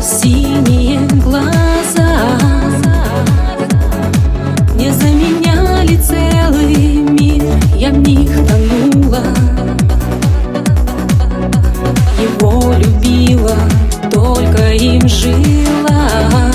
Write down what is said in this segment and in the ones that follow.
синие глаза не заменяли целый мир, я в них тонула. Его любила, только им жила,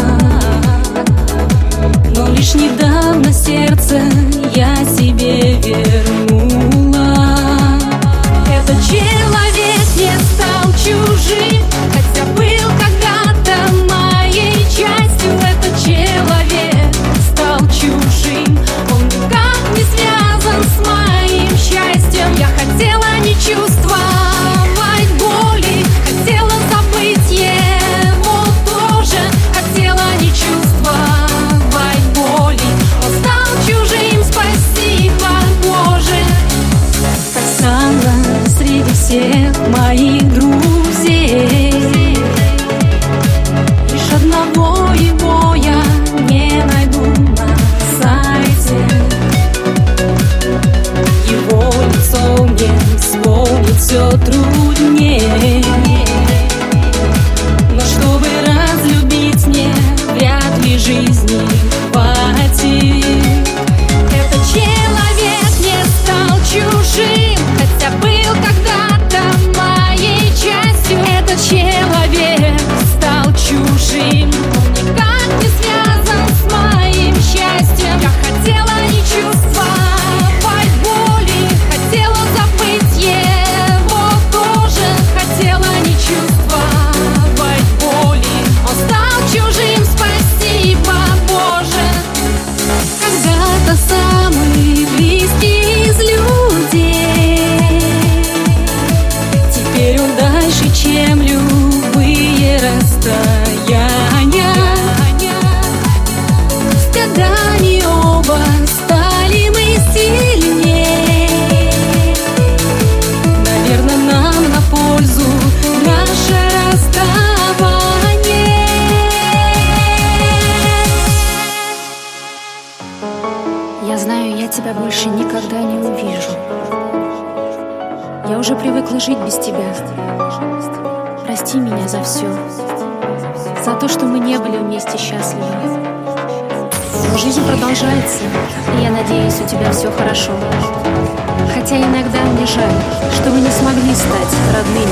но лишь недавно сердце я себе вернула. Этот человек не стал чужим, хотя был когда-то моей частью. Этот человек стал чужим, он никак не связан с моим счастьем. Я хотела не чувствовать боли, хотела забыть его тоже, хотела не чувствовать боли. Он стал чужим, спасибо, Боже. Как странно, среди всех моих друзей лишь одного его я не найду на сайте. Его лицо мне вспомнить все труднее, но чтобы разлюбить мне, вряд ли жизни хватит. Этот человек не стал чужим, хотя был когда-то моей частью. Этот человек стал чужим, он никак не связан с моим счастьем. Я хотела не чувствовать боли, хотела забыть его тоже, хотела не чувствовать боли. Он стал чужим, спасибо, Боже. Когда-то самый близкий из людей, теперь он дальше, чем любые расстояния. С годами оба стали мы сильнее. Наверное, нам на пользу наше расставание. Я знаю, я тебя больше никогда не увижу. Я уже привыкла жить без тебя. Прости меня за все, за то, что мы не были вместе счастливы. Но жизнь продолжается, и я надеюсь, у тебя все хорошо. Хотя иногда мне жаль, что мы не смогли стать родными.